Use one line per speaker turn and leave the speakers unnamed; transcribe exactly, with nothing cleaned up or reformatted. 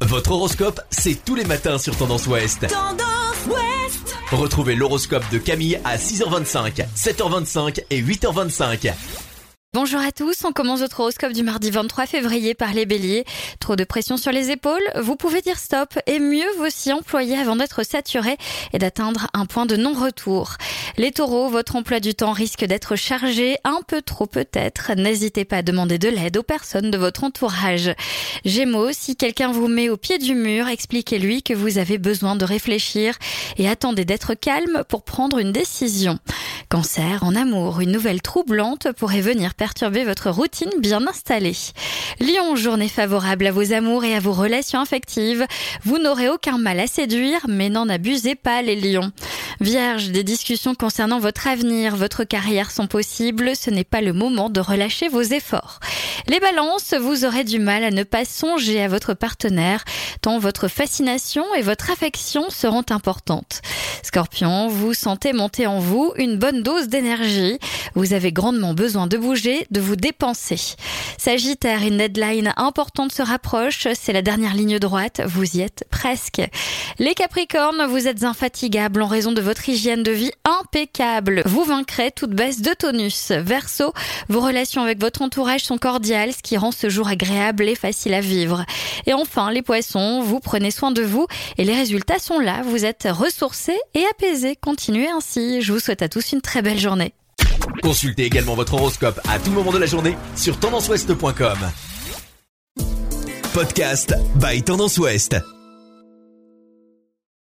Votre horoscope, c'est tous les matins sur Tendance Ouest.
Tendance Ouest.
Retrouvez l'horoscope de Camille à six heures vingt-cinq, sept heures vingt-cinq et huit heures vingt-cinq.
Bonjour à tous, on commence votre horoscope du mardi vingt-trois février par les béliers. Trop de pression sur les épaules, vous pouvez dire stop et mieux vous s'y employer avant d'être saturé et d'atteindre un point de non-retour. Les taureaux, votre emploi du temps risque d'être chargé, un peu trop peut-être. N'hésitez pas à demander de l'aide aux personnes de votre entourage. Gémeaux, si quelqu'un vous met au pied du mur, expliquez-lui que vous avez besoin de réfléchir et attendez d'être calme pour prendre une décision. Cancer, en amour, une nouvelle troublante pourrait venir perturber votre routine bien installée. Lion, journée favorable à vos amours et à vos relations affectives. Vous n'aurez aucun mal à séduire, mais n'en abusez pas les lions. Vierge, des discussions concernant votre avenir, votre carrière sont possibles, ce n'est pas le moment de relâcher vos efforts. Les balances, vous aurez du mal à ne pas songer à votre partenaire, tant votre fascination et votre affection seront importantes. Scorpion, vous sentez monter en vous une bonne dose d'énergie. Vous avez grandement besoin de bouger, de vous dépenser. Sagittaire, une deadline importante se rapproche. C'est la dernière ligne droite. Vous y êtes presque. Les Capricornes, vous êtes infatigables en raison de votre hygiène de vie impeccable. Vous vaincrez toute baisse de tonus. Verseau, vos relations avec votre entourage sont cordiales, ce qui rend ce jour agréable et facile à vivre. Et enfin, les Poissons, vous prenez soin de vous et les résultats sont là. Vous êtes ressourcés et apaisés. Continuez ainsi. Je vous souhaite à tous une très belle journée.
Consultez également votre horoscope à tout moment de la journée sur tendance ouest point com. Podcast by Tendance Ouest.